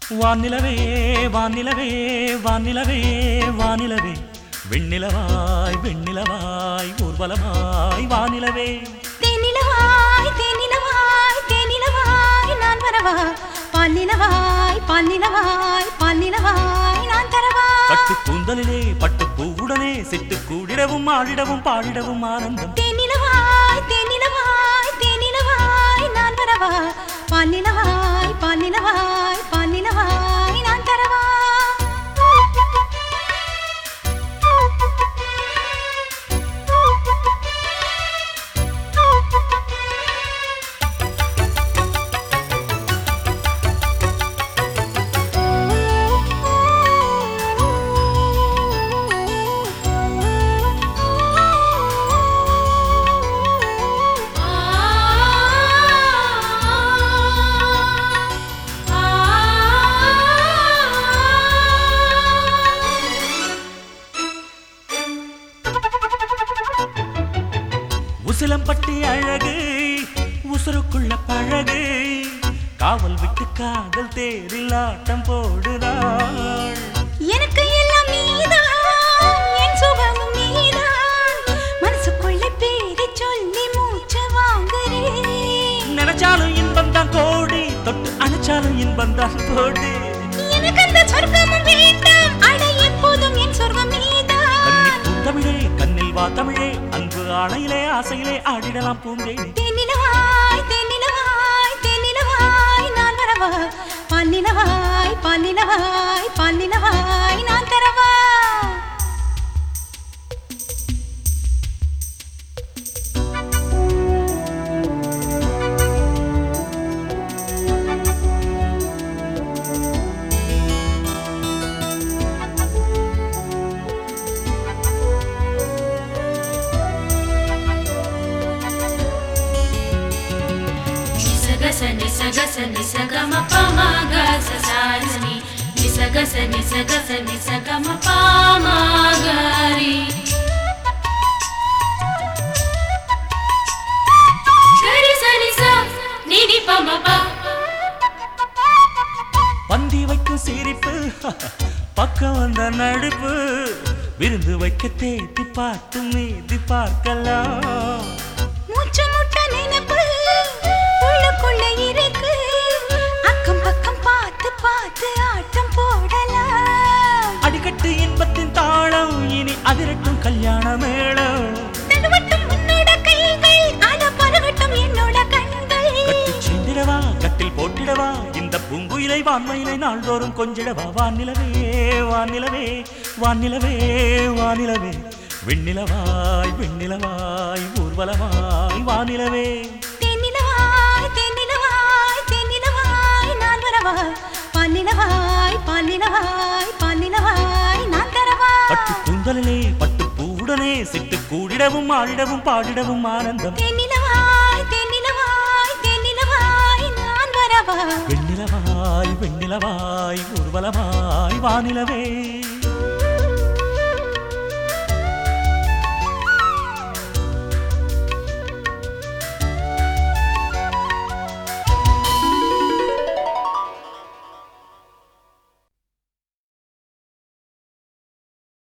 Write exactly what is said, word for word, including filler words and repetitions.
வானிலவே வானிலவே வானிலவே வானிலவே வெண்ணிலவாய் வெண்ணிலவாய் ஊர்வலமாய் வானிலவே தேனிலவாய் தேனிலவாய் தேனிலவாய் நான் வரவா பால்நிலவாய் பால்நிலவாய் பால்நிலவாய் நான் தரவா பட்டு கூந்தலிலே பட்டு பூவுடனே சிட்டு கூடிடவும் ஆடிடவும் பாடிடவும் ஆனந்தம் தேனிலவாய் தேனிலவாய் தேனிலவாய் நான் வரவா பால்நிலவாய் பால்நிலவாய் பால்நிலவாய் நான் தரவா உசிலம்பட்டி அழகு உசுருக்குள்ள பழகு காவல் விட்டு காதல் தேரில் ஆட்டம் போடுறாள் எனக்கு எல்லாம் நீதான் என் சுகமும் நீதான் மனசுக்குள்ள பேரை சொல்லி மூச்சு வாங்குறேன் நினைச்சாலும் இன்பம் தான் கோடி தொட்டு அணைச்சாலும் இன்பம் தான் கோடி எனக்கு அந்த சொர்க்கமும் வேண்டாம் அட எப்போதும் என் சொர்க்கம் நீதான் கண்ணில் தமிழே கண்ணில் வா தமிழே அன்பு ஆணையிலே ஆசையிலே ஆடிடலாம் பூந்தேனே தேனிலவாய் தேனிலவாய் தேனிலவாய் நான் வரவா பால்நிலவாய் பால்நிலவாய் பால்நிலவாய் நான் தரவா Nisagasa nisagama pamaga sasani nisagasa nisagasa nisagama pamagari gari sani sa nini pamapa பந்தி வைக்கும் சிரிப்பு பக்கம் வந்த நடுப்பு விருந்து வைக்க தேத்தி பார்த்து மீதி பார்க்கலாம் மூச்சு முட்ட நினைப்பு உள்ளுக்குள்ள இருக்கு அக்கம் பக்கம் பார்த்து பார்த்து ஆட்டம் போடலாம் அடிக்கட்டு இன்பத்தின் தாளம் இனி அதிரட்டும் கல்யாண மேளம் தடுவட்டும் உன்னோட கைகள் அட பருகட்டும் என்னோட கண்கள் கட்டி சென்றிடவா கட்டில் போட்டிடவா இந்த பூங்குயிலை வான்மயிலை நாள்தோறும் கொஞ்சிடவா வானிலவே வானிலவே வானிலவே வானிலவே வெண்ணிலவாய் வெண்ணிலவாய் ஊர்வலமாய் வானிலவே தேனிலவாய் தேனிலவாய் தேனிலவாய் நான் வரவா பால்நிலவாய் பால்நிலவாய் பால்நிலவாய் நான் தரவா பட்டு கூந்தலிலே பட்டு பூவுடனே சிட்டு கூடிடவும் ஆடிடவும் பாடிடவும் ஆனந்தம் தேனிலவாய் தேனிலவாய் தேனிலவாய் நான் வரவா வெண்ணிலவாய் வெண்ணிலவாய் ஊர்வலமாய் வானிலவே